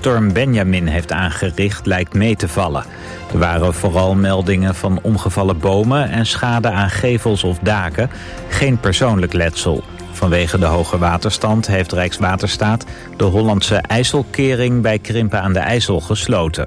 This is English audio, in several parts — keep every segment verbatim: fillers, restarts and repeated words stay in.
storm Benjamin heeft aangericht lijkt mee te vallen. Er waren vooral meldingen van omgevallen bomen en schade aan gevels of daken. Geen persoonlijk letsel. Vanwege de hoge waterstand heeft Rijkswaterstaat de Hollandse IJsselkering bij Krimpen aan de IJssel gesloten.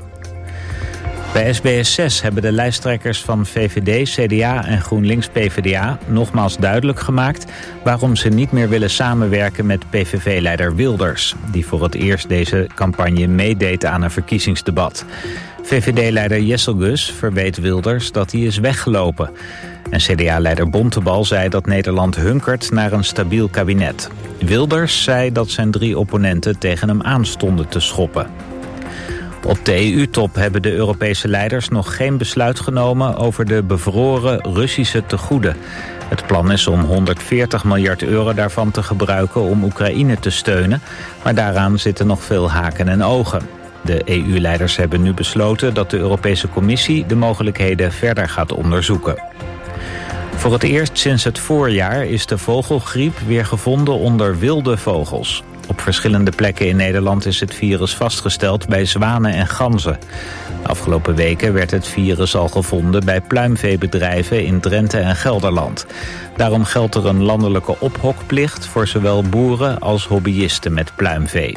Bij S B S zes hebben de lijsttrekkers van V V D, C D A en GroenLinks P V D A nogmaals duidelijk gemaakt waarom ze niet meer willen samenwerken met P V V-leider Wilders, die voor het eerst deze campagne meedeed aan een verkiezingsdebat. V V D-leider Jesselgus verweet Wilders dat hij is weggelopen. En C D A-leider Bontebal zei dat Nederland hunkert naar een stabiel kabinet. Wilders zei dat zijn drie opponenten tegen hem aanstonden te schoppen. Op de E U-top hebben de Europese leiders nog geen besluit genomen over de bevroren Russische tegoeden. Het plan is om honderdveertig miljard euro daarvan te gebruiken om Oekraïne te steunen, maar daaraan zitten nog veel haken en ogen. De E U-leiders hebben nu besloten dat de Europese Commissie de mogelijkheden verder gaat onderzoeken. Voor het eerst sinds het voorjaar is de vogelgriep weer gevonden onder wilde vogels. Op verschillende plekken in Nederland is het virus vastgesteld bij zwanen en ganzen. De afgelopen weken werd het virus al gevonden bij pluimveebedrijven in Drenthe en Gelderland. Daarom geldt er een landelijke ophokplicht voor zowel boeren als hobbyisten met pluimvee.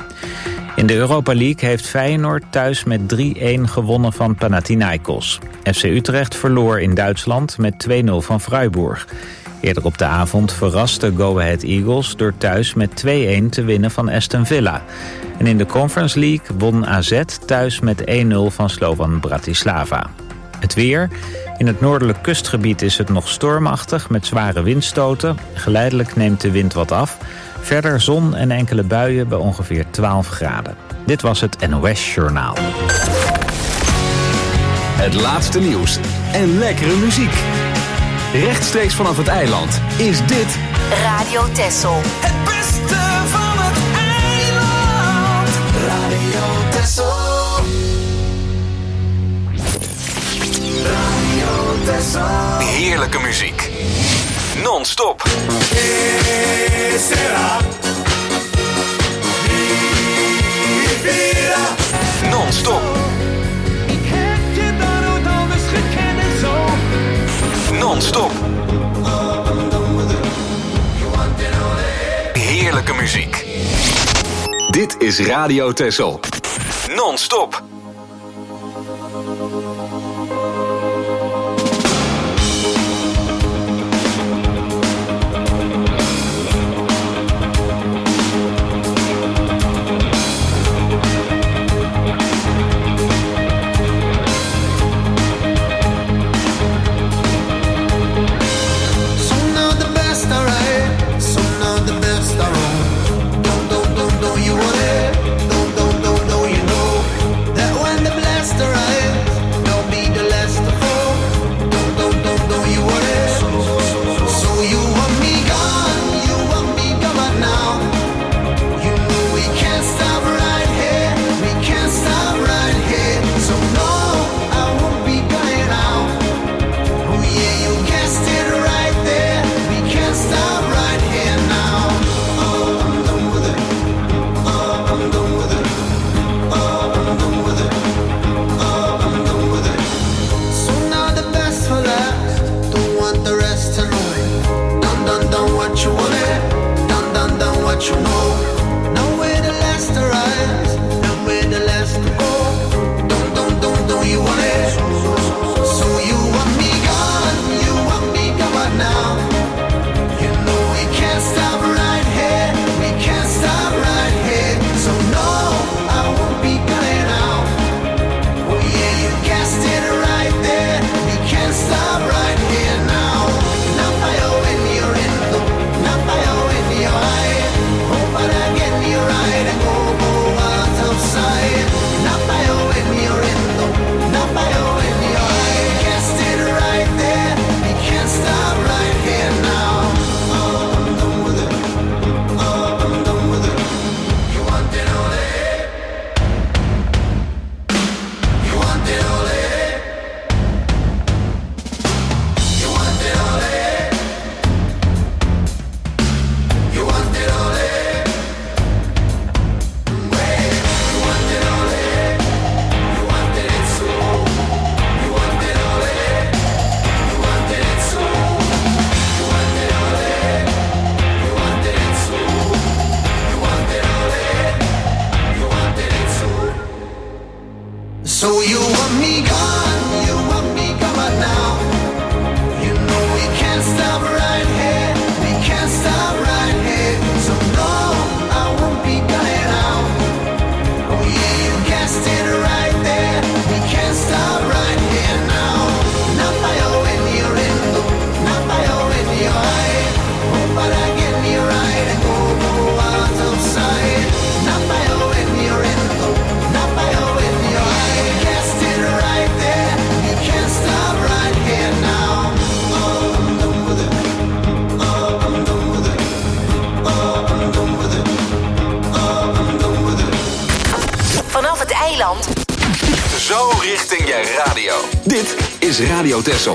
In de Europa League heeft Feyenoord thuis met drie-een gewonnen van Panathinaikos. F C Utrecht verloor in Duitsland met twee nul van Freiburg. Eerder op de avond verraste Go Ahead Eagles door thuis met twee-een te winnen van Aston Villa. En in de Conference League won A Z thuis met één nul van Slovan Bratislava. Het weer. In het noordelijk kustgebied is het nog stormachtig met zware windstoten. Geleidelijk neemt de wind wat af. Verder zon en enkele buien bij ongeveer twaalf graden. Dit was het N O S Journaal. Het laatste nieuws en lekkere muziek. Rechtstreeks vanaf het eiland is dit Radio Texel. Het beste van het eiland. Radio Texel. Radio Texel. heerlijke muziek. Non-stop. Non-stop. Non-stop. Heerlijke muziek. Dit is Radio Texel. Non-stop. That So you want me gone, you want me gone, but now you know we can't stop right here, we can't stop right here. So no, I won't be going out. Oh yeah, you guessed it right there, we can't stop right here now. Not by your when you're in, not by your when you're high. Oh, but I get me right and go, go out of sight. Not by your when you're in, not by your when you're high. Guessed it right there, you can't stop right here now. Oh, I'm done with it. Oh, I'm done with it. Oh, I'm done with it. Oh, I'm done with it. Vanaf het eiland. Zo richting je radio. Dit is Radio Texel.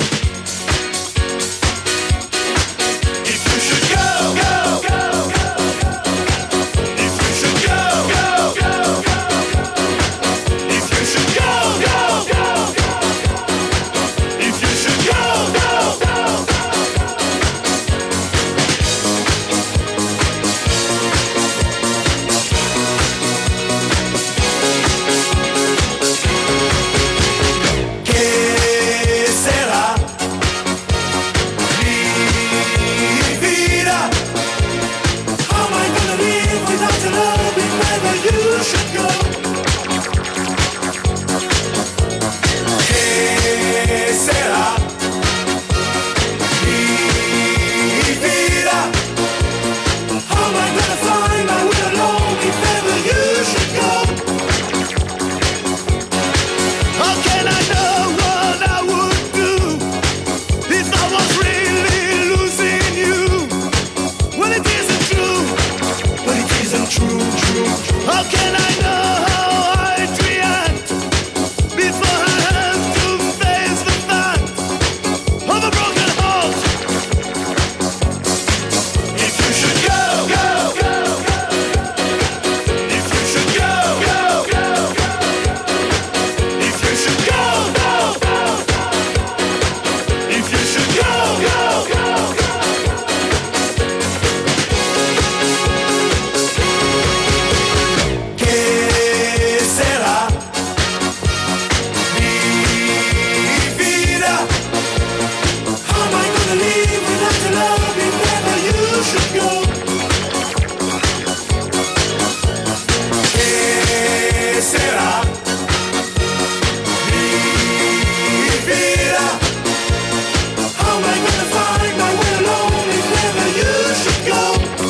If you should go, go, go, go. If you should go, go, go, go. If you should go, go, go, go. If you should go, go, go, go. ¿Qué será mi vida? How am I gonna live without your love if ever you should go? ¿Qué será mi vida? How am I gonna find my way alone if ever you should go? How can I know what I would do if I was really losing you? Well, it isn't true, but it isn't true, true. How can I know how I'd react before I have to face the fact of a broken heart? If you should go, go, go, go. If you should go, go, go, go. If you should go, go, go, go. If you should go, go, go, go. ¿Qué será mi vida? How am I gonna live without your love if ever you should go? ¿Qué será mi vida? How am I gonna find my way alone if ever you should go?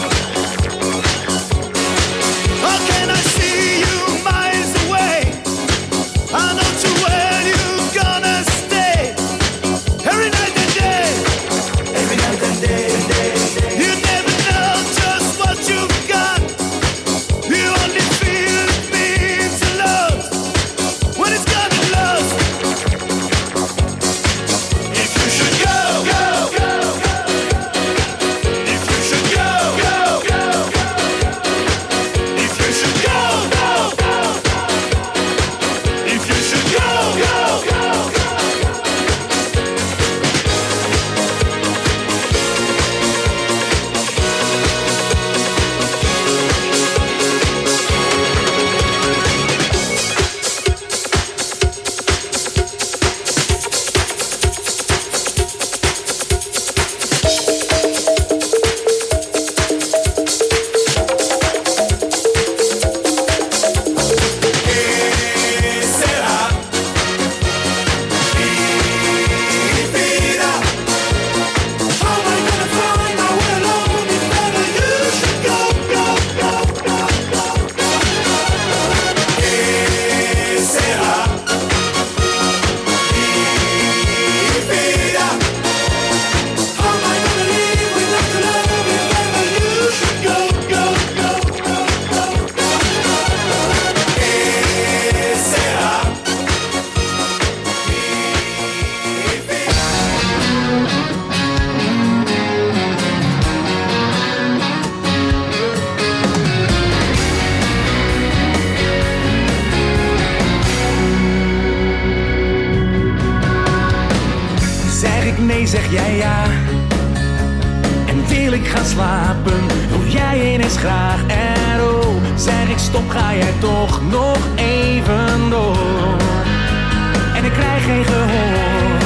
How can I see you miles away? I know too well you're gonna stay every night and day, every night and day, day, day. You never know just what you've got. You only feel it means a lot when it's gotten lost. If you should go, go, go, go. If you should go, go, go, go. If you should go, go, go, go. If you should go, go, go, go. ¿Qué será mi vida? How am I gonna find my way alone if ever you should go, go, go, go, go, go? ¿Qué será mi vida? How am I gonna live without your love if ever you should go, go, go, go, go, go? ¿Qué será mi vida? Zeg ik nee, zeg jij ja. En wil ik gaan slapen, doe jij ineens graag. En oh, zeg ik stop, ga jij toch nog even door. krijg geen gehoor.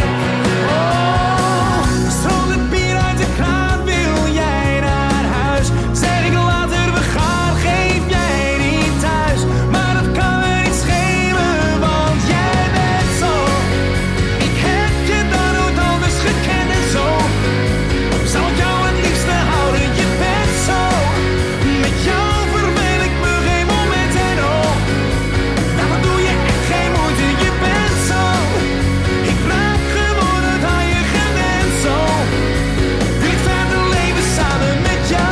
Oh, stroomt het bier uit de kraan, wil jij naar huis? Zeg ik later, we gaan, geef jij niet thuis. Maar dat kan me niet schelen, want jij bent zo. Ik heb je dan nooit anders gekend en zo. Zal ik jou het liefste houden, je bent zo. Met jou verveel ik me geen moment en oh. Daarvoor doe je echt geen moeite, je bent zo. Ik raak geworden aan je gewend zo. Wil ik verder leven samen met jou.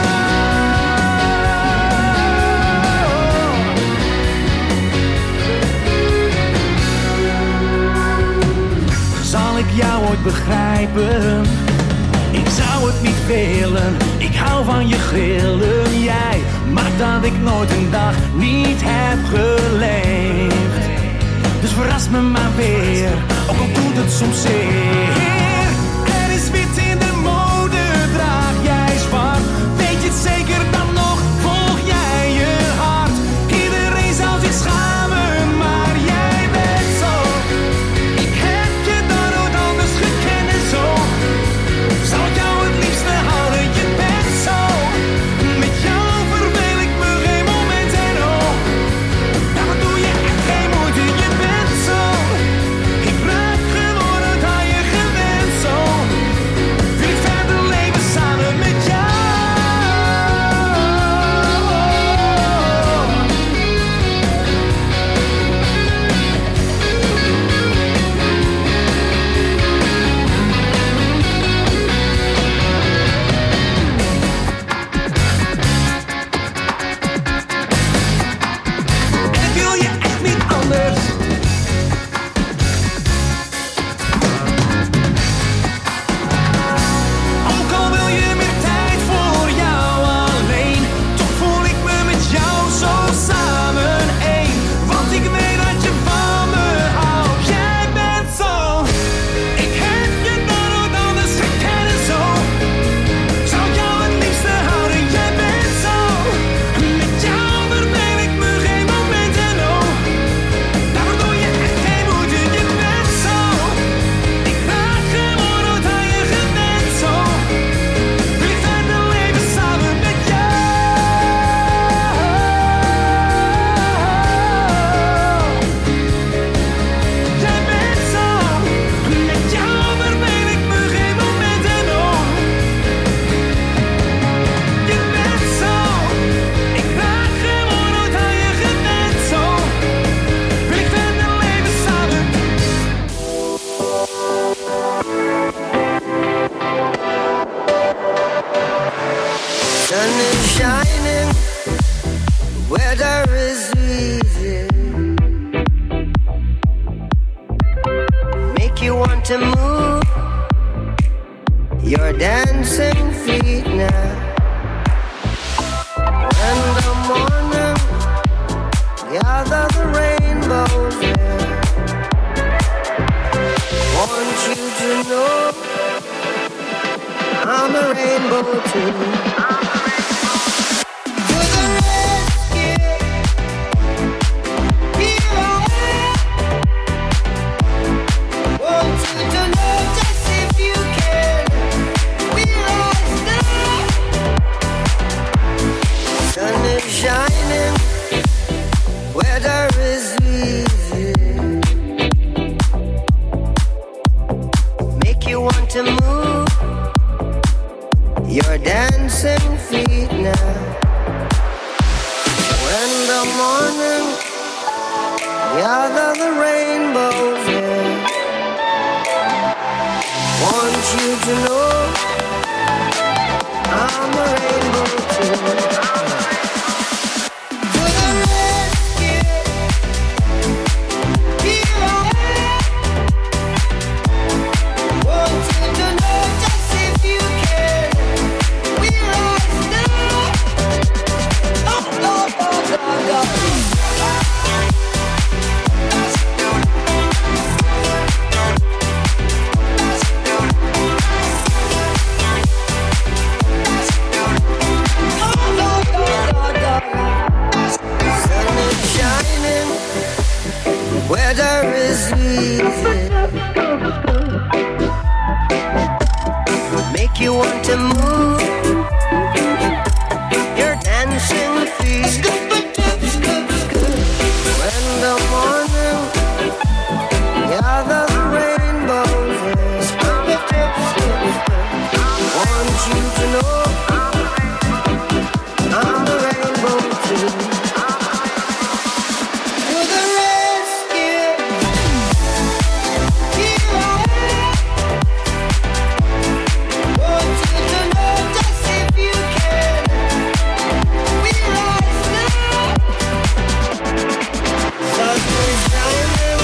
Zal ik jou ooit begrijpen? Ik zou het niet willen, ik hou van je grillen. Jij maakt dat ik nooit een dag niet heb geleefd. Dus verras me maar weer, ook al doet het soms zeer. Er is wit in de mode, draag jij zwart. Weet je het zeker dan nog, volg jij je hart. Iedereen zou zich schamen, maar jij bent zo. Ik heb je dan nooit anders gekend en zo. Zou ik jou het liefste houden, je bent zo. Met jou verveel ik me geen moment en oh. Daarvoor doe je echt geen moeite, je bent zo. Ik raak geworden aan je gewend zo. Wil ik verder leven samen met jou. En ik wil je echt niet anders. Ook al wil je meer tijd voor jou alleen, toch voel ik me met jou zo samen één. Want ik weet dat je van me houdt, jij bent zo. Ik heb je dan nooit anders gekend en zo. Zou ik jou het liefste houden, jij bent zo. Met jou verveel ik me geen moment en oh. Daarvoor doe je echt geen moeite, je bent zo. Ik raak geworden aan je gewend zo. Wil ik verder leven samen met jou. Jij bent zo. Met jou verveel ik me geen moment en oh. Je bent zo. Ik raak geworden aan je gewend zo. Wil ik verder leven samen. Sun is shining where there is easy. Make you want to move your dancing feet now. When the morning gather the rainbows there. Want you to know I'm a rainbow too. To the rescue, here I am. Want you to know just if you can, we're all still. Sun is shining where there is easy. Make you want to move your dancing feet now. When the morning gather the rainbows in. Want you to know I'm a rainbow too. To the rescue, here I am. Want you to know just if you can, we're all still. Oh, oh, oh, oh, oh. Weather is easy. Make you want to move your dancing feet. When the morning gathers rainbows, want you to know I'm the rainbow too. To the rescue, here I am. Want you to know just if you can. We rise now. Sun is shining.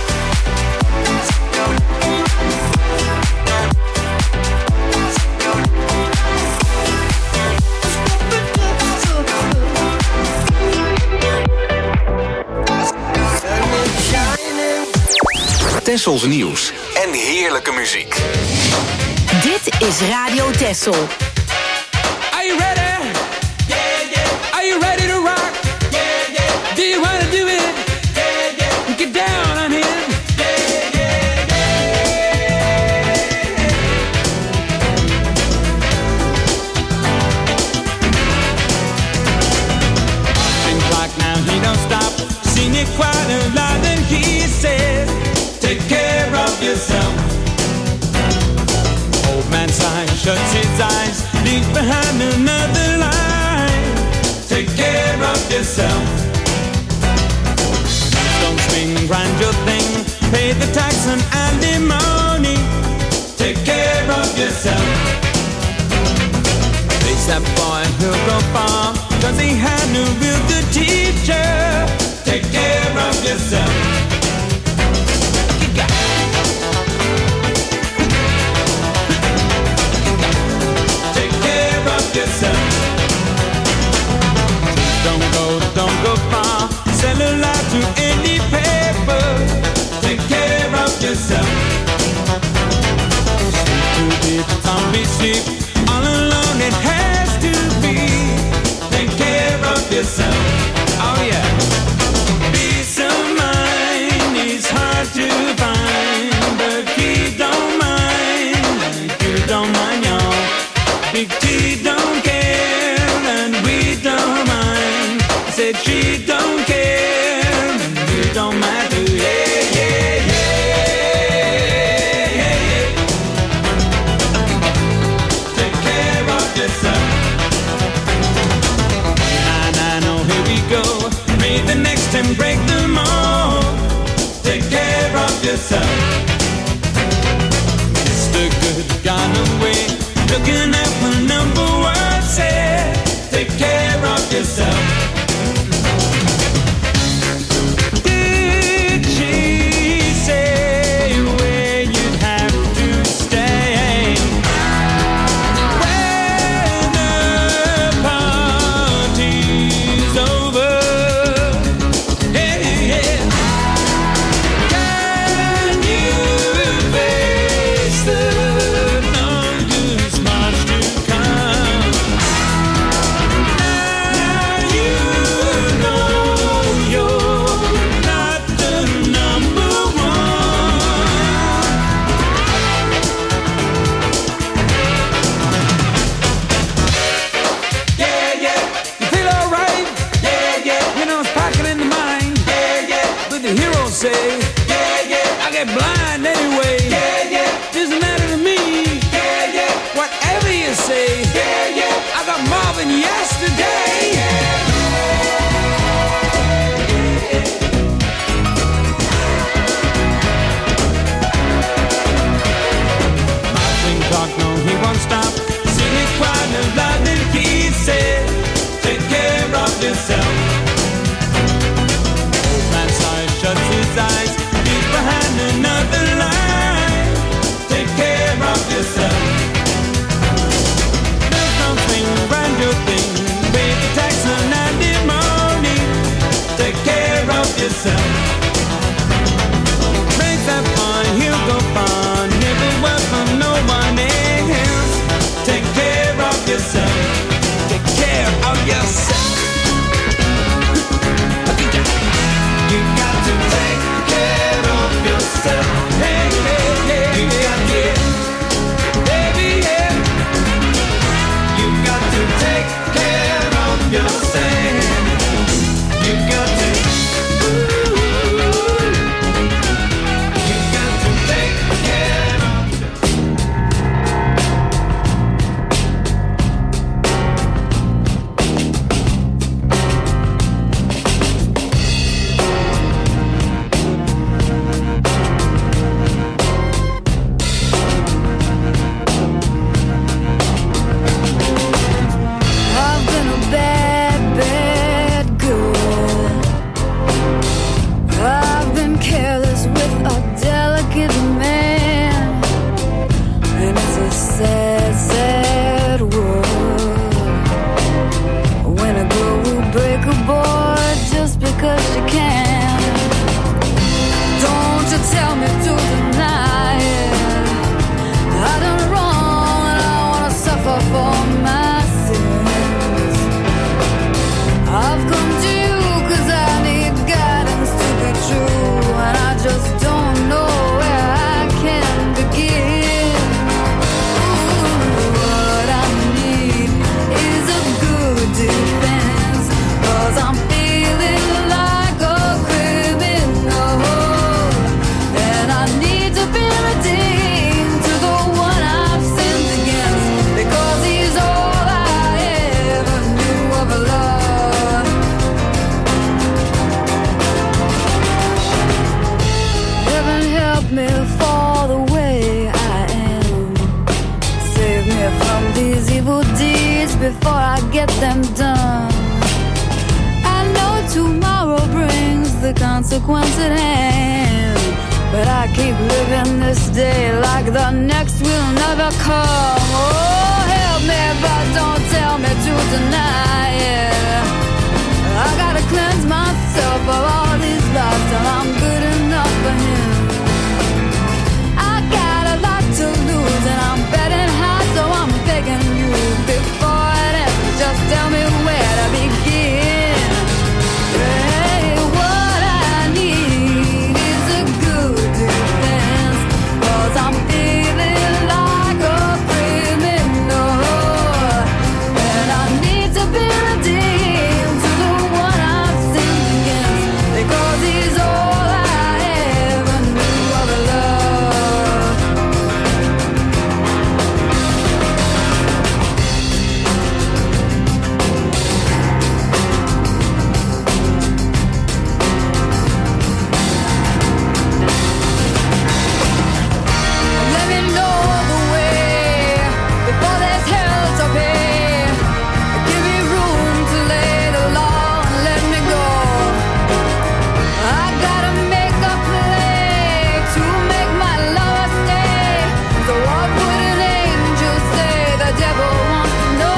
Tessels nieuws en heerlijke muziek. Dit is Radio Tessel. Are you ready? Yeah, yeah. Are you ready to rock? Yeah, yeah. Do you want to do it? Yeah, yeah. Get down on it. Yeah, yeah, yeah. Watching clock now, he don't stop. Seen it quite a lot, and he said, take care of yourself. Old man sighs, shuts his eyes, leaves behind another line. Take care of yourself. Don't swing, grind your thing, pay the tax and alimony. Take care of yourself. Face that boy, he'll go far, cause he had no real good teacher. Take care of yourself. Yourself. Don't go, don't go far. Sell a lot to any paper. Take care of yourself. Sleep too deep, zombie sleep. All alone it has to be. Take care of yourself. Oh yeah. Peace of mind is hard to find, but he don't mind. You don't mind, y'all. Big T don't care, and we don't mind. Said she don't care, and we don't mind too. Yeah, yeah, yeah, yeah, yeah. Take care of yourself. Nah, nah, no, here we go. Read the next and break them all. Take care of yourself. Mister Good got away. Looking at the number one said, take care of yourself. Did she say where you'd have to stay? When the party's over, hey, yeah. Can you face the say, yeah, yeah, I get blind anyway, yeah, yeah, doesn't matter to me, yeah, yeah, whatever you say, yeah, yeah, I got Marvin yesterday, yeah, Marvin talk, no, he won't stop, sing it quite a lot, and he said, take care of yourself. Shuts his eyes, he's behind another line. Take care of yourself. There's no thing around your thing. Pay the tax and alimony. Take care of yourself. Make that fun, he'll go far. Never work for no one else. Take care of yourself. Take care of yourself. You got to take care. love me for the way I am. Save me from these evil deeds before I get them done. I know tomorrow brings the consequence at hand, but I keep living this day like the next will never come. Oh, help me, but don't tell me to deny it. I gotta cleanse myself of all these lies till I'm good enough for him. I got a lot to lose and I'm betting high, so I'm begging you before it ends, just tell me where to begin. Hey, what I need is a good defense, 'cause I'm feeling like a criminal, and I need to be redeemed to the one I've sinned against, because he's all I ever knew of love. Let me know the way before there's hell to pay. Give me room to lay the law and let me go. I gotta make a play to make my lover stay. So what would an angel say? The devil wants to know.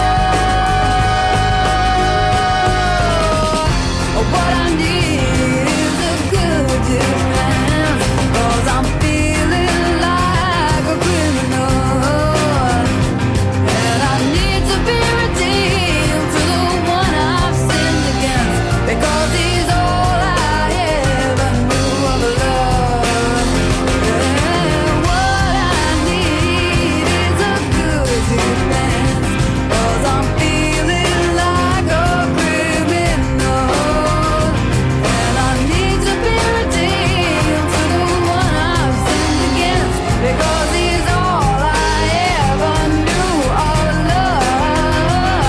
What I need is a good defense, 'cause I'm feeling like a criminal, and I need to be redeemed to the one I've sinned against, because he's all I ever knew of love. Yeah, what I need is a good defense, 'cause I'm feeling like a criminal, and I need to be redeemed to the one I've sinned against, because he's all I ever knew of love.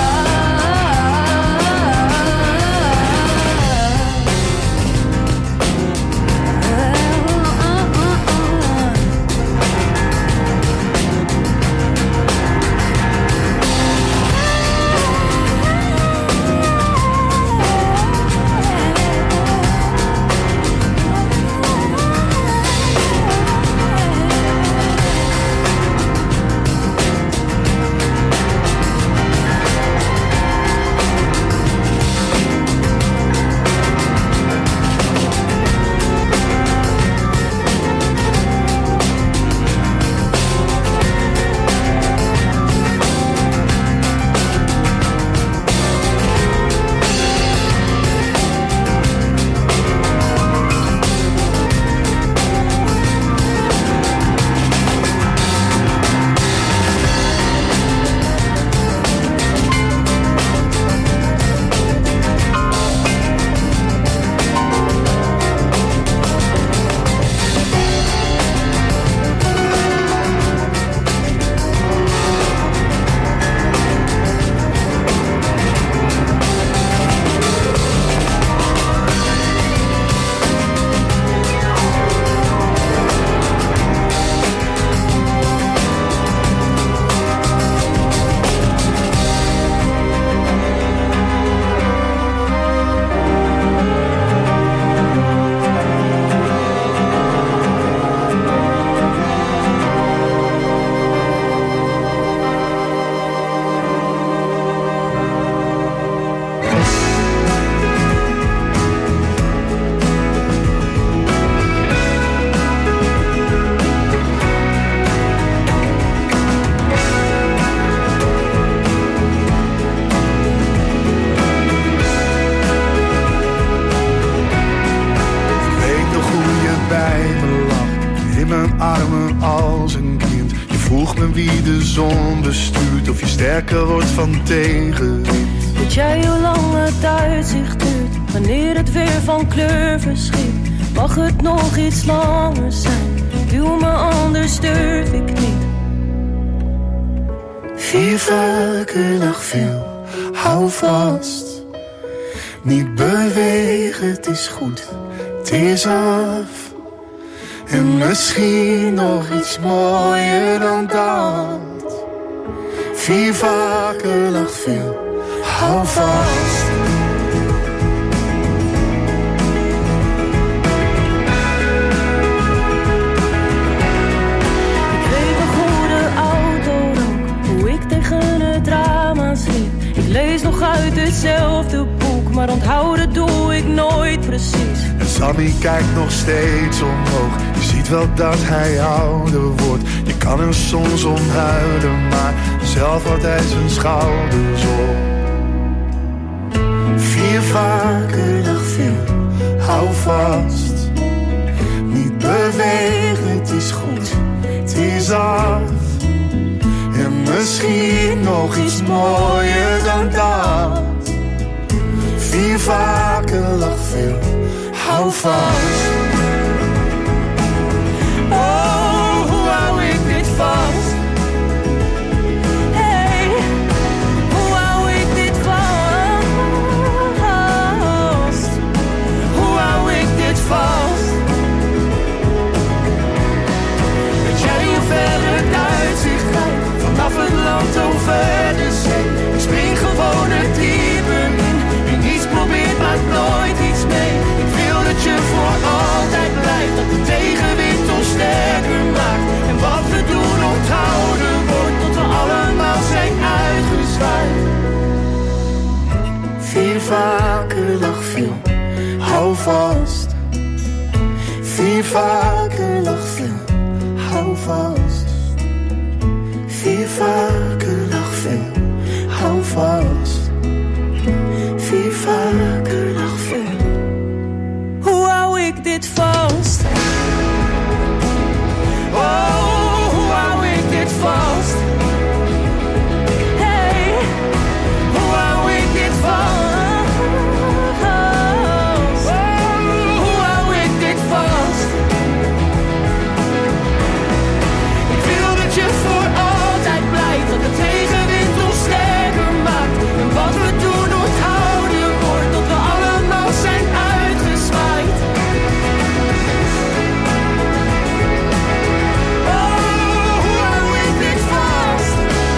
wie de zon bestuurt of je sterker wordt van tegenwind. Weet jij hoe lang het uitzicht duurt, wanneer het weer van kleur verschiet? Mag het nog iets langer zijn, duw me anders durf ik niet. Vier vaker nog veel, hou vast. Niet bewegen, het is goed, het is af. En misschien nog iets mooier dan dat. Vier vaker lag veel, hou vast. Ik kreeg een goede auto ook, hoe ik tegen het raam aansliep. Ik lees nog uit hetzelfde boek, maar onthouden doe ik nooit precies. En Sammy kijkt nog steeds omhoog. Je ziet wel dat hij ouder wordt. Je kan er soms om huilen, maar zelf houdt hij zijn schouders op. Vier vaker dag veel, hou vast. Niet bewegen, het is goed, het is af. En misschien nog iets mooier dan dat. Vier vaker lag veel, hou vast. Oh, hoe hou ik dit vast? Hey, hoe hou ik dit vast? Hoe hou ik dit vast? Dat jij je verder het uitzicht lijkt, vanaf het land over de zee. Ik spring gewoon het diepe in. Wie niets probeert maakt nooit iets mee. Ik wil dat je voor altijd blijft, dat de tegenwind ons sterker maakt. En wat we doen onthouden wordt, tot we allemaal zijn uitgezwaaid. Vier vaker lag veel, hou vast. Vier vaker lag veel, hou vast. Vier vaker lag veel, hou vast. Vier vaker lag veel. Hoe hou ik dit vast? Oh, hoe hou ik dit vast? Hey, hoe hou ik dit vast? Oh, hoe hou ik dit vast? Ik wil dat je voor altijd blijft, dat de tegenwind ons sterker maakt. En wat we doen onthouden wordt, tot we allemaal zijn uitgezwaaid. Oh, hoe hou ik dit vast?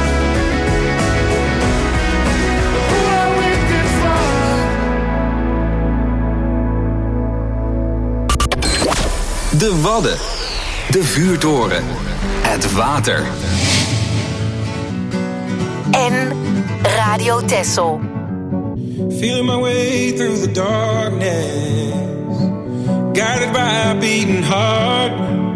Hoe hou ik dit vast? De Wadden. De vuurtoren. Het water. En Radio Texel. Feeling my way through the darkness, guided by a beating heart.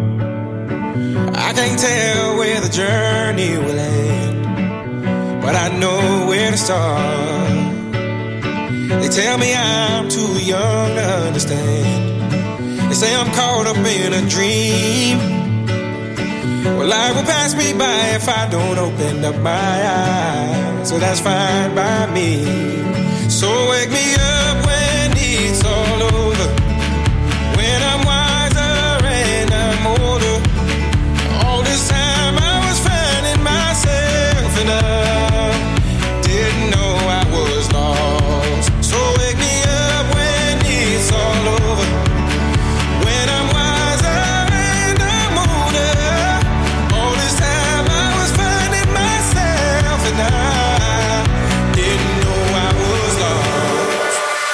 I can't tell where the journey will end, but I know where to start. They tell me I'm too young to understand. They say I'm caught up in a dream. Well, life will pass me by if I don't open up my eyes, so that's fine by me. So wake me up when it's all over, when I'm wiser and I'm older. All this time I was finding myself and I didn't know I was lost. So wake me up when it's all over, when I'm wiser and I'm older. All this time I was finding myself and I didn't know I was lost.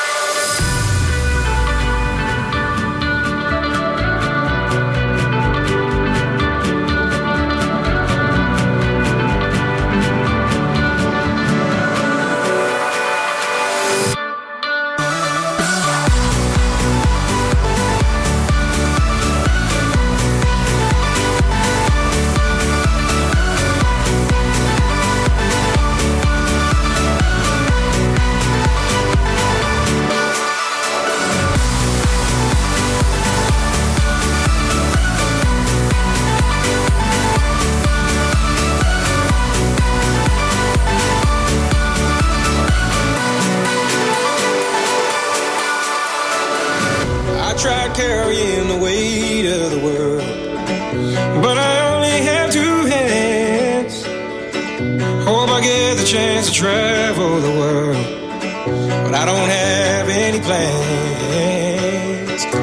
I tried carrying the weight of the world, but I only have two hands. Hope I get the chance to travel the world, but I don't have any plans. Wish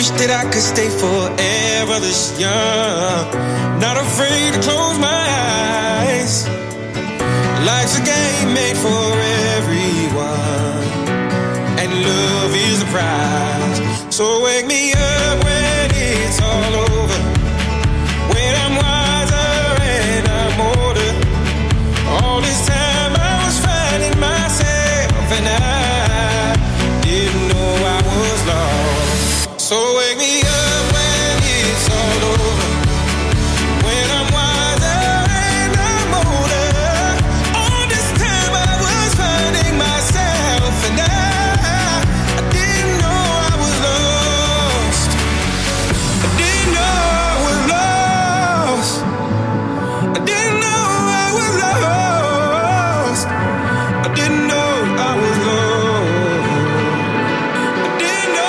wish that I could stay forever this young. Not afraid to close my eyes. Life's a game made for everyone, and love is the prize. So wake me up when it's all over, when I'm wiser and I'm older. All this time I was finding myself, and I didn't know I was lost. So wake me up when it's all over, when I'm wiser and I'm older. All this time I was finding myself, and I, I didn't know I was lost. I didn't know I was lost. I didn't know I was lost. I didn't know I was lost. I didn't know.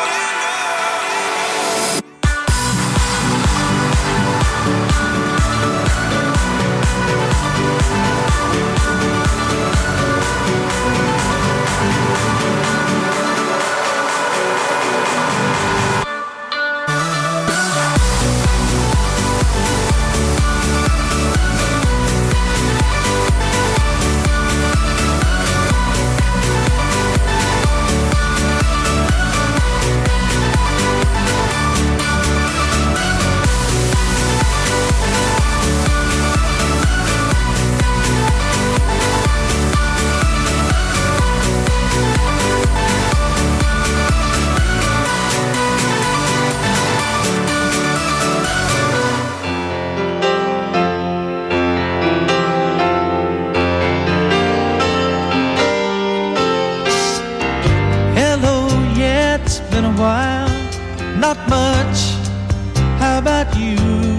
Hello, yeah, it's been a while. Not much. How about you?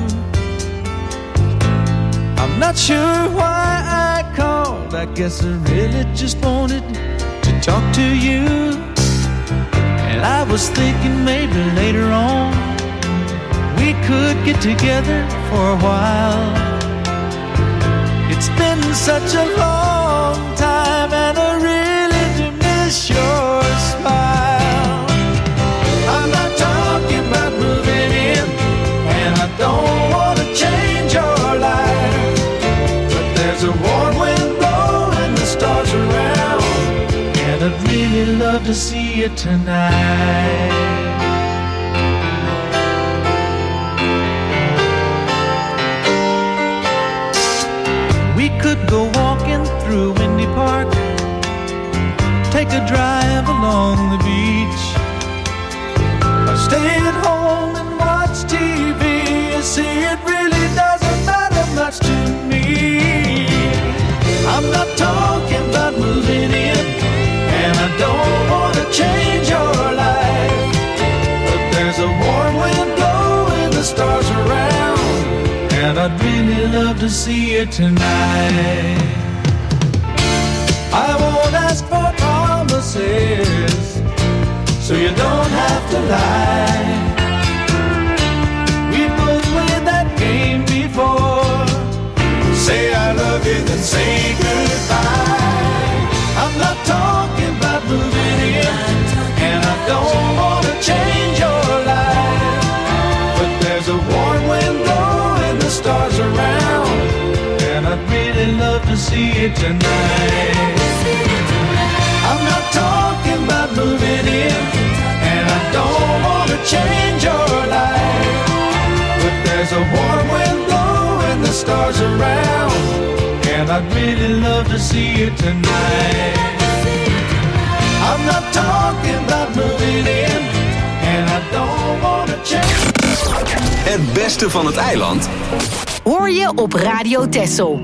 I'm not sure why I called. I guess I really just wanted to talk to you. And I was thinking maybe later on we could get together for a while. It's been such a long time, and I really do miss your smile. I'm not talking about moving in, and I don't want to change your life, but there's a warm wind blowing the stars around, and I'd really love to see you tonight. We could go walking through Windy Park, take a drive along the beach, or stay at home and watch T V. You see, it really doesn't matter much to me. I'm not talking about moving in, and I don't want to change your life, but there's a warm wind blowing the stars around, and I'd really love to see you tonight. I won't ask for promises, so you don't have to lie. We both played that game before. Say I love you, then say goodbye. I'm not talking about moving in, and I don't want to change your life, but there's a warm wind blowing the stars around, and I'd really love to see you tonight. I'm not talking about moving in, and I don't want to change your life, but there's a warm wind blowing the stars around, and I'd really love to see you tonight. I'm not talking about moving in, and I don't want to change. Het beste van het eiland Hoor je op Radio Texel.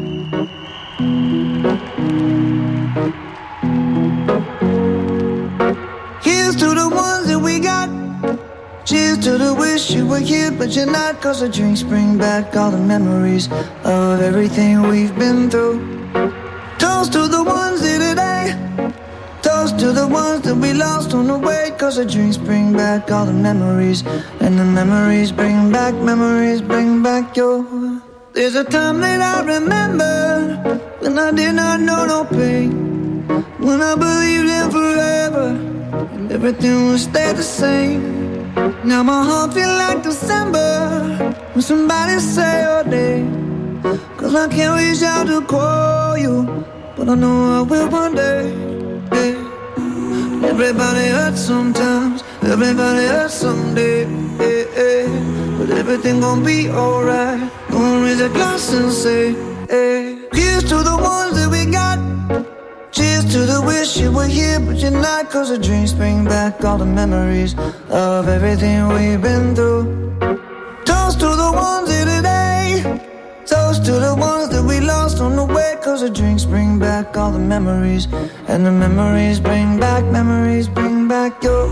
Here's to the ones that we got. Cheers to the wish you were here, but you're not. Cause the drinks bring back all the memories of everything we've been through. Toast to the ones here today. Toast to the ones that we lost on the way. Cause the drinks bring back all the memories, and the memories bring back, memories bring back your. There's a time that I remember when I did not know no pain, when I believed in forever and everything would stay the same. Now my heart feel like December when somebody say your name. Cause I can't reach out to call you, but I know I will one day. Hey. Everybody hurts sometimes, everybody hurts someday. Hey, hey. But everything gon' be alright. Gonna raise a glass and say, hey. Here's to the ones that we got. Cheers to the wish you were here, but you're not. Cause the drinks bring back all the memories of everything we've been through. Toast to the ones here today. Toast to the ones that we lost on the way. Cause the drinks bring back all the memories. And the memories bring back, memories bring back your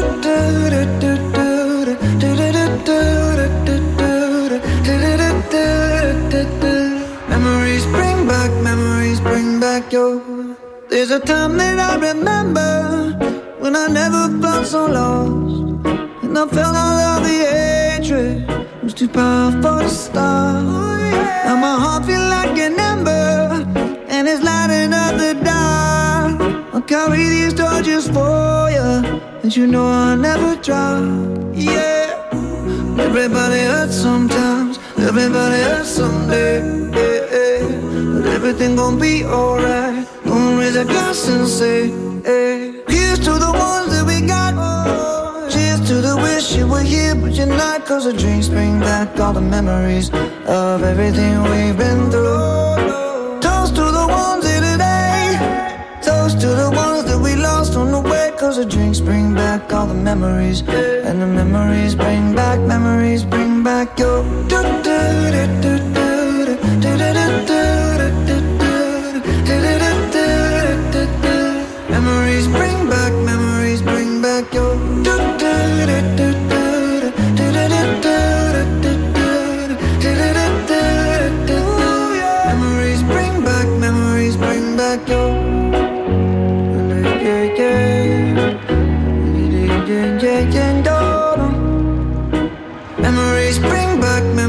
memories bring back, memories bring back your. There's a time that I remember when I never felt so lost, and I felt all of the hatred was too powerful to stop. Now my heart feel like an ember, and it's lighting up the dark. I'll carry these torches for you, and you know I'll never drop. Yeah, everybody hurts sometimes, everybody hurts someday. Yeah, yeah. But everything gon' be alright. Gonna raise a glass and say, hey. Here's to the ones that we got. Cheers to the wish you were here, but you're not. Cause the drinks bring back all the memories of everything we've been through. Toast to the ones here today. Toast to the ones that we lost on the way. Cause the drinks bring back all the memories. And the memories bring back, memories bring back your. Memories bring back, memories bring back your. Memories bring back, memories bring back your. Memories bring back,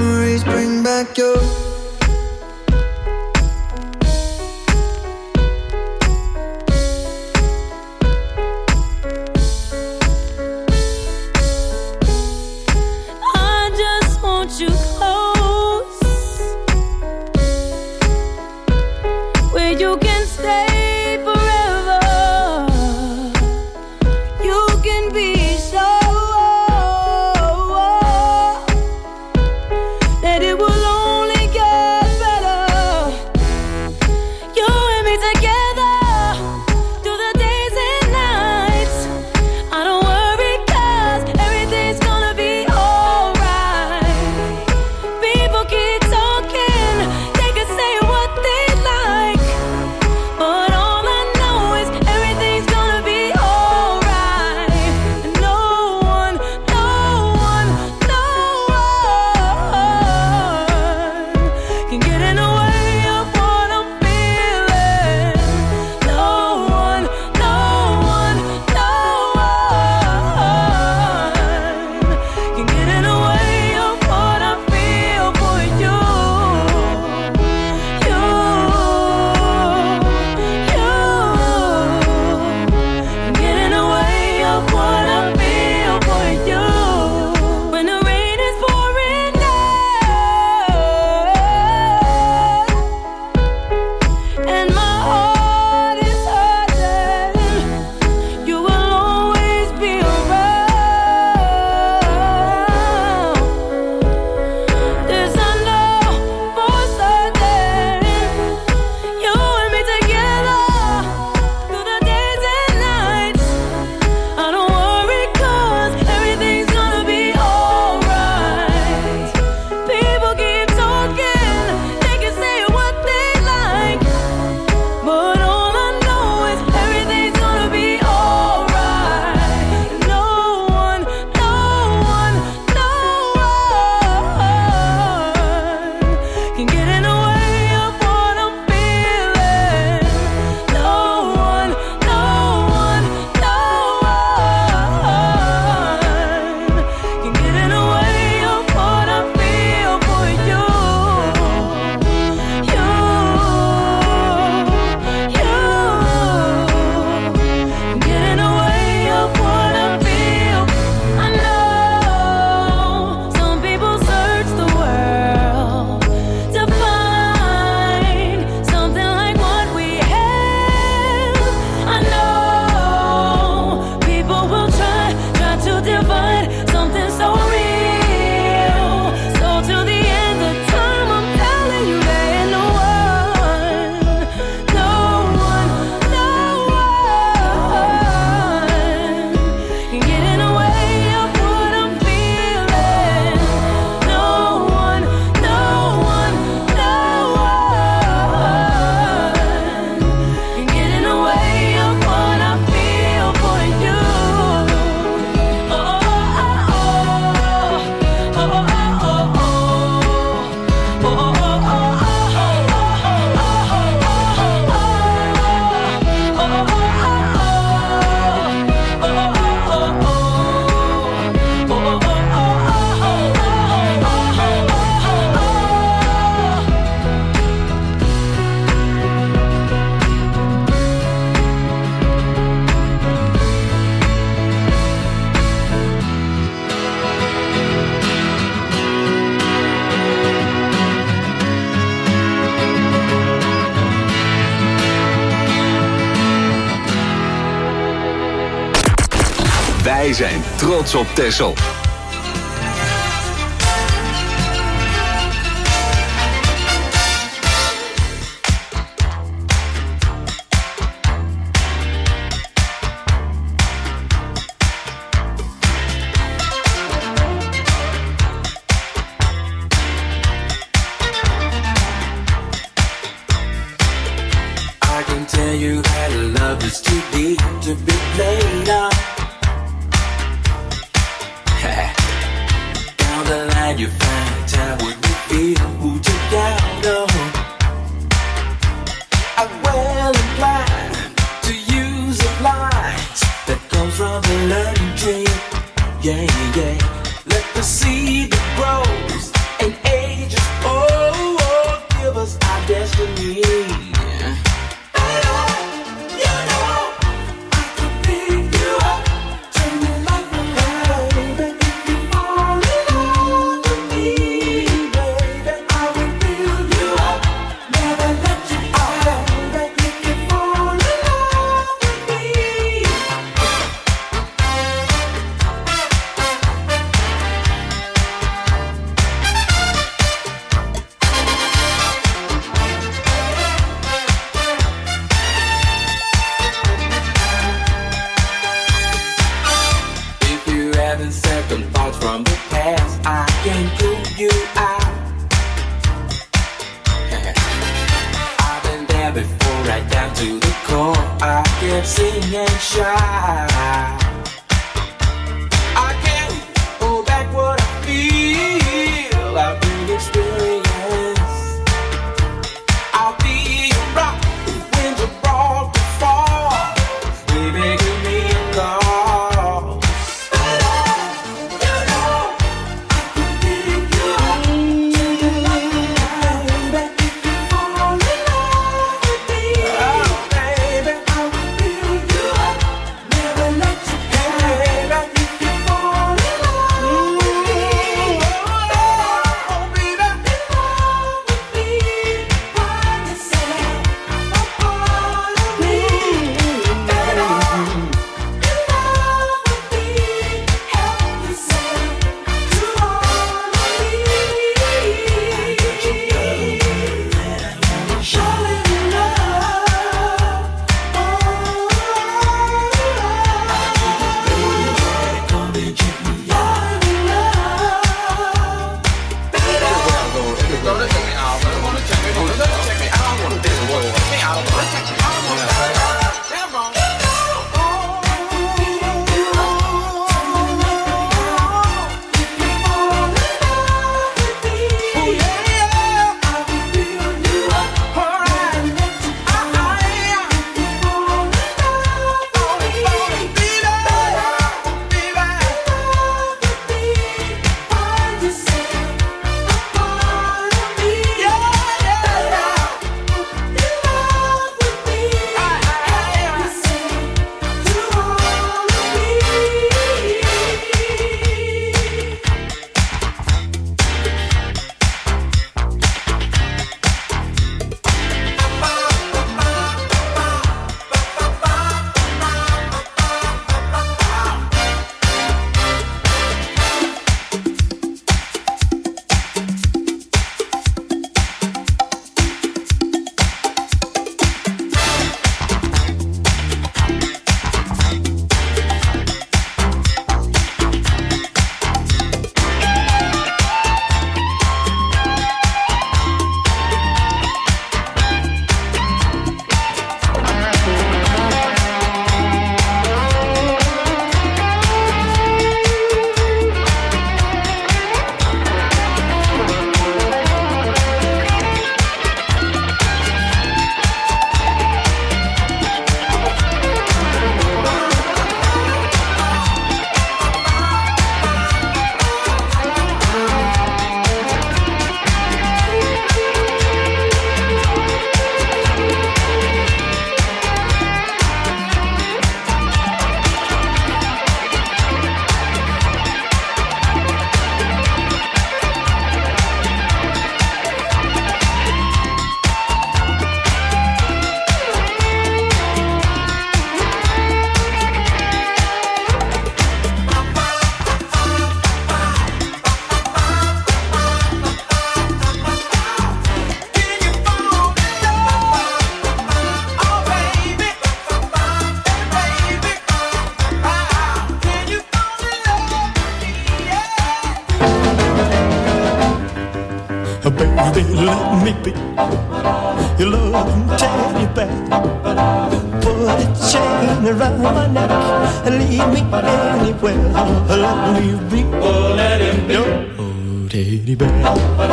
zijn trots op Texel. Me baby, let me be your loving teddy bear. Put a chain around my neck and leave me anywhere. Let me be, oh, let him be your oh, teddy bear.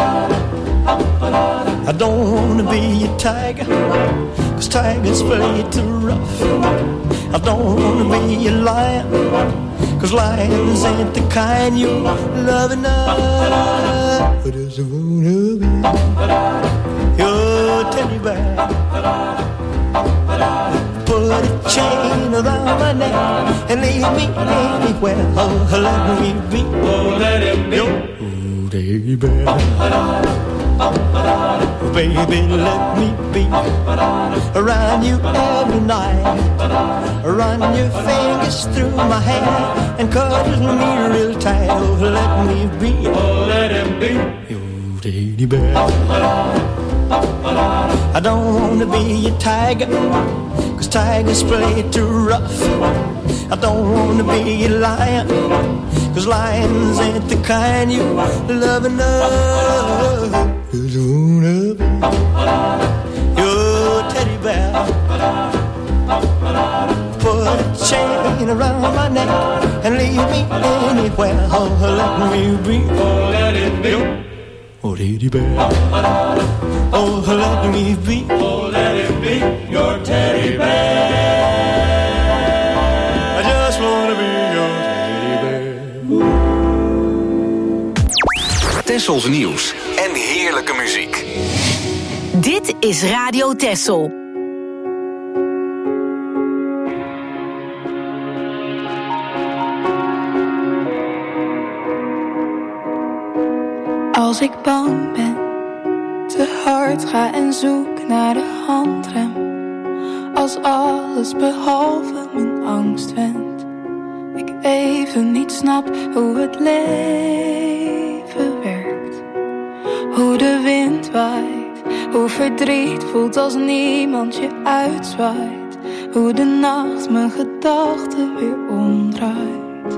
I don't wanna be a tiger, 'cause tigers play too rough. I don't wanna be a lion, 'cause lions ain't the kind you love enough. But I just wanna be your teddy bear. Put a chain around my neck and leave me anywhere. Oh, let me be, oh, let him be your oh, teddy bear. Baby, let me be around you every night. Run your fingers through my hair and cuddle me real tight. Oh, let me be, oh, let him be your teddy bear. I don't wanna be a tiger, 'cause tigers play too rough. I don't wanna be a lion, 'cause lions ain't the kind you love enough. Just wanna be your teddy bear. Put a chain around my neck and leave me anywhere. Oh, let me be, oh, let it be your oh, teddy bear. Oh, let me be, oh, let it be your teddy bear. I just wanna be your teddy bear. Tessels nieuws en heerlijke muziek. Dit is Radio Tessel. Als ik bang ben, te hard ga en zoek naar de handrem. Als alles behalve mijn angst wendt. Ik even niet snap hoe het leven werkt. Hoe de wind waait, hoe verdriet voelt als niemand je uitzwaait. Hoe de nacht mijn gedachten weer omdraait.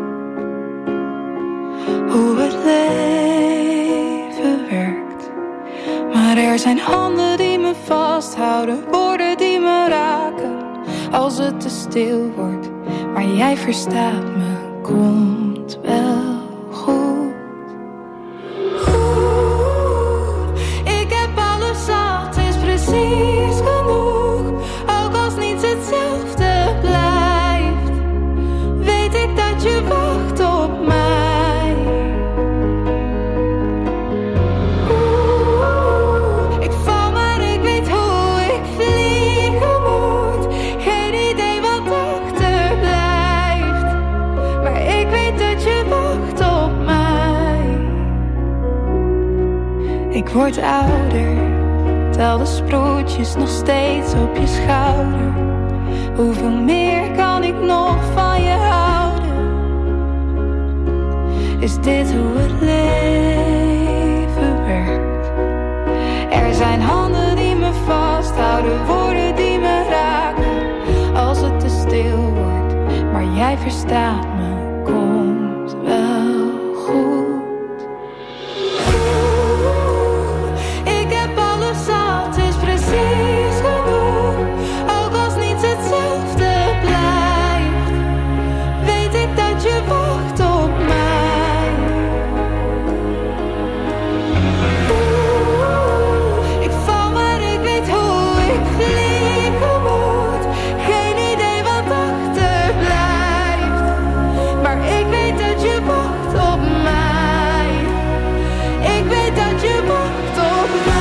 Hoe het leven werkt. Maar er zijn handen die me vasthouden, woorden die me raken. Als het te stil wordt, maar jij verstaat me, komt wel goed. Precies genoeg, ook als niets hetzelfde blijft. Weet ik dat je wacht op mij. Oeh, ik val maar ik weet hoe ik vliegen moet. Geen idee wat achterblijft, maar ik weet dat je wacht op mij. Ik word ouder, tel de sproetjes nog steeds op je schouder. Hoeveel meer kan ik nog van je houden? Is dit hoe het leven werkt? Er zijn handen die me vasthouden, woorden die me raken. Als het te stil wordt, maar jij verstaat me, komt wel goed. Precies genoeg, ook als niets hetzelfde blijft. Weet ik dat je wacht op mij. Oeh, ik val maar ik weet hoe ik vliegen moet. Geen idee wat achterblijft, maar ik weet dat je wacht op mij. Ik weet dat je wacht op mij.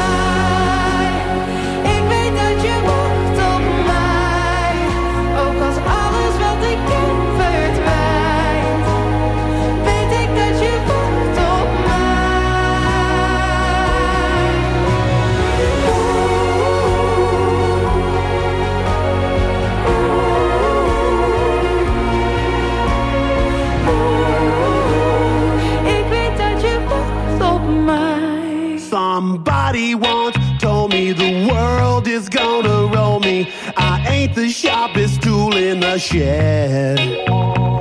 Somebody once told me the world is gonna roll me. I ain't the sharpest tool in the shed.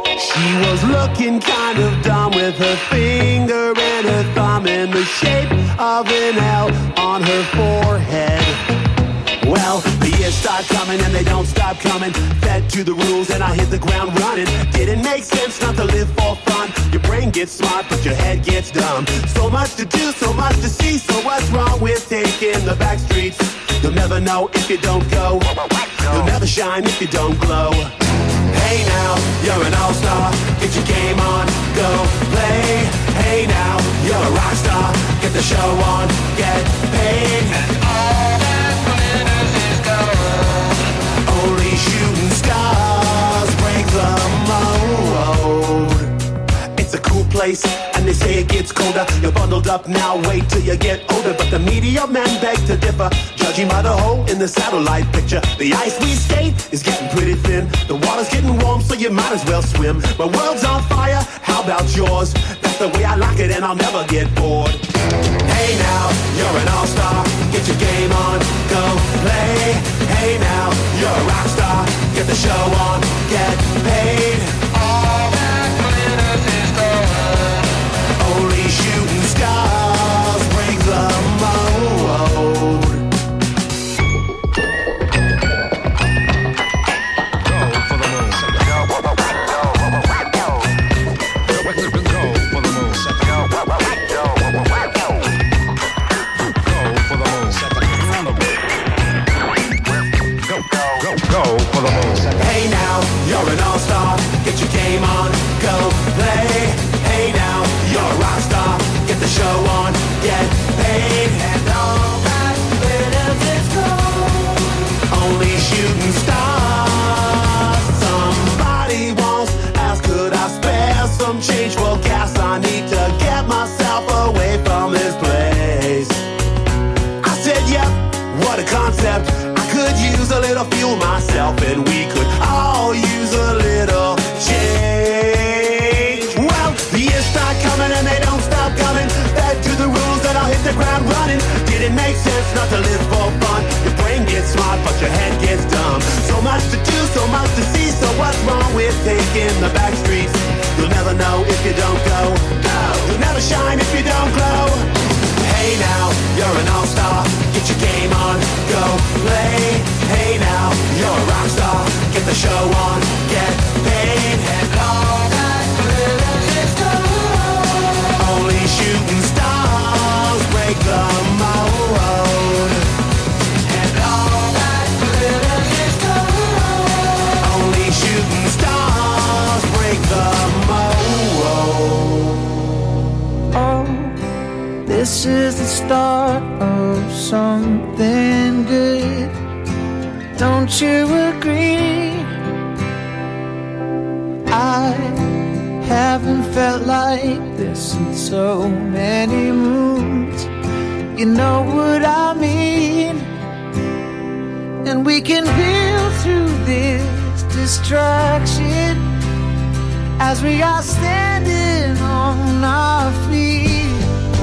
She was looking kind of dumb with her finger and her thumb in the shape of an L on her forehead. Well, the years start coming and they don't stop coming. Fed to the rules and I hit the ground running. Didn't make sense not to live for fun. Your brain gets smart but your head gets dumb. So much to do, so much to see. So what's wrong with taking the back streets? You'll never know if you don't go. You'll never shine if you don't glow. Hey now, you're an all-star. Get your game on, go play. Hey now, you're a rock star. Get the show on, get paid. And all that glitters is gold. Only shooting stars break the mold. It's a cool place, and they say it gets colder. You're bundled up now, wait till you get older. But the media men beg to differ, judging by the hole in the satellite picture. The ice we skate is getting pretty thin. The water's getting warm, so you might as well swim. My world's on fire, how about yours? That's the way I like it, and I'll never get bored. Hey now, you're an all-star. Get your game on, go play. Hey now, you're a rock star. Get the show on, get paid. All that glitters is gold. Only shooting stars break the mold. Hey now, you're an all-star. Get your game on, go play. Hey now, you're a rock star. Get the show on, get paid. And all that glitters is gold. Only shooting stars. Somebody once asked, could I spare some change for gas? I need to get myself away from this place. I said, yep, what a concept. Could use a little fuel myself, and we could all use a little change. Well, the years start coming and they don't stop coming. Back to the rules that I'll hit the ground running. Didn't make sense not to live for fun. Your brain gets smart, but your head gets dumb. So much to do, so much to see. So what's wrong with taking the back streets? You'll never know if you don't go. You'll never shine if you don't glow. Hey now, you're an all-star. Get your game on, go play. Hey now, you're a rock star. Get the show on, get paid. And all that glitters is gold. Only shooting stars break the mold. And all that glitters is gold. Only shooting stars break the mold. Oh, this is the start of something good. Don't you agree? I haven't felt like this in so many moons. You know what I mean? And we can heal through this distraction as we are standing on our feet.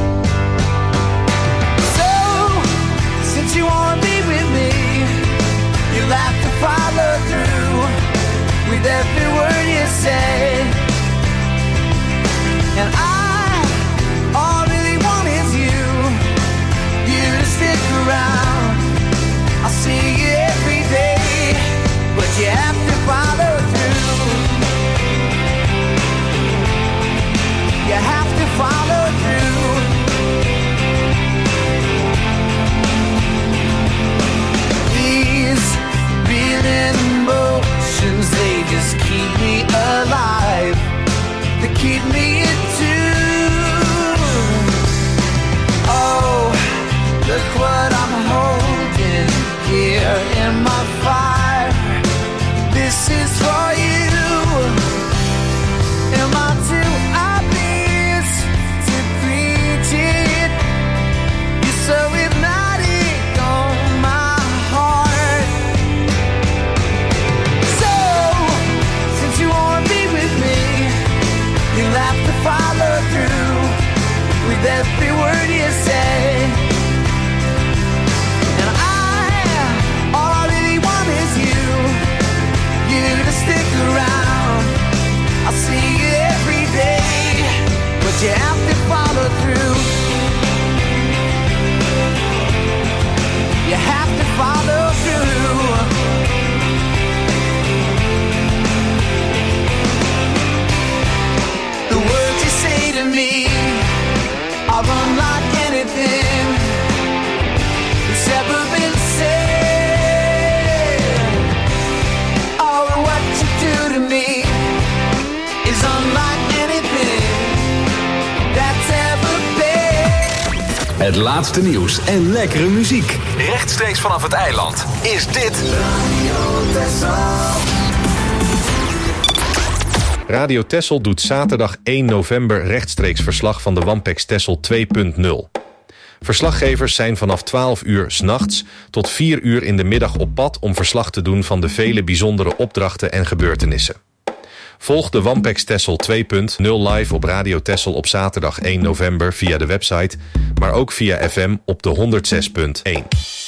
So, since you wanna be with me, you'll have to follow through with every word you say. And I, all I really want is you, you to stick around. I'll see you every day, but you have to follow through. You have to follow through. These beating emotions, they just keep me alive. They keep me in tune. Oh, look what I'm holding here in my fire. This is for you. Am I too obvious to preach it? You're so hypnotic on my heart. So, since you wanna be with me, you'll have to follow through with every word you say. And I, all I really want is you, you to stick around. I'll see you every day, but you have to follow through. Het laatste nieuws en lekkere muziek. Rechtstreeks vanaf het eiland is dit Radio Texel. Radio Texel doet zaterdag één november rechtstreeks verslag van de Wampex Texel twee punt nul. Verslaggevers zijn vanaf twaalf uur 's nachts tot vier uur in de middag op pad om verslag te doen van de vele bijzondere opdrachten en gebeurtenissen. Volg de Wampex Texel twee punt nul live op Radio Texel op zaterdag één november via de website, maar ook via F M op de honderdzes punt één.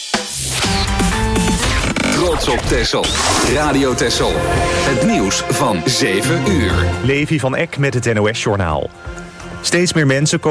Trots op Texel. Radio Texel. Het nieuws van zeven uur. Levi van Eck met het N O S-journaal. Steeds meer mensen komen